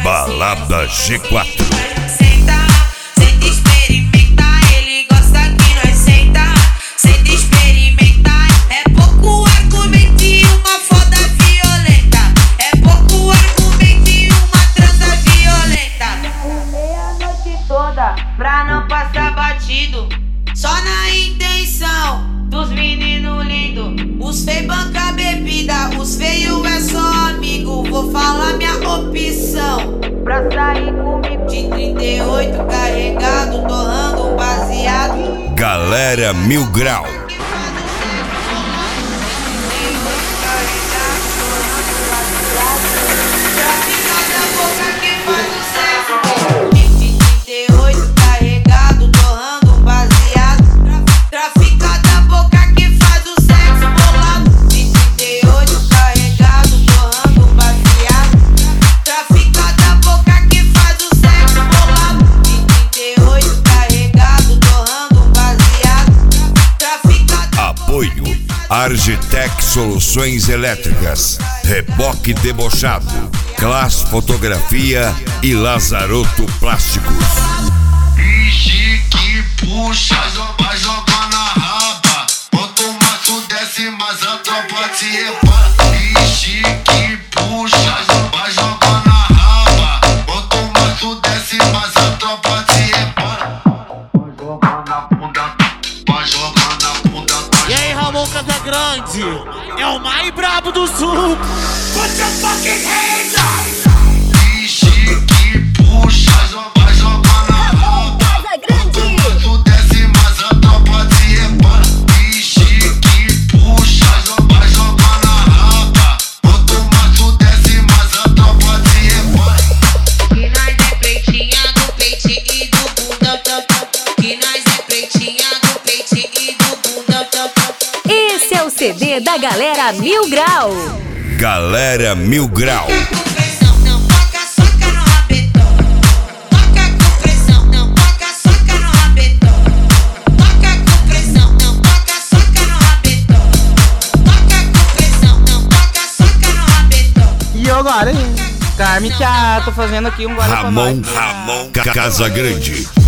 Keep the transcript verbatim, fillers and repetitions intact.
Balada G quatro. Senta, senta, experimenta. Ele gosta que nós senta, senta, experimenta. É pouco argumento e uma foda violenta. É pouco argumento e uma transa violenta. Meia-noite toda pra não passar batido. Só na intenção dos meninos lindos. Os feios banca bebida, os feios é só amigo. Vou falar minha opção pra sair comigo. De trinta e oito carregado, torrando um baseado. Galera Mil Grau. Argitec Soluções Elétricas, Reboque Debochado, Class Fotografia e Lazaroto Plásticos. Ixi, que puxa, vai jogar na raba. Quanto mais tu desce, mais a tropa te repara. Ixi, que puxa, vai jogar na raba. Quanto mais tu desce, mais a tropa te repara. Vai jogar na bunda, vai jogar na bunda. E aí, Ramon Casagrande, é o mais brabo do sul. Put your fucking hands up! Ixi, que puxa, vai jogar na raba. Quanto mais tu desce, mais a tropa te repara. Ixi, que puxa, vai jogar na raba. Quanto mais tu desce, mais a tropa te repara. Que nós é peitinha do peitinho e do bunda. Que nós é peitinha do peitinho e do bunda. Esse é o C D da Galera Mil Grau. Galera Mil Grau. Com pressão, não toca, soca no rabetão. Toca com pressão, não toca, soca no rabetão. Toca com pressão, não toca, soca no rabetão. Toca com pressão, não toca, soca no rabetão. E agora, hein? Carme, tô fazendo aqui um gole pra Ramon, nós. Ramon Casagrande.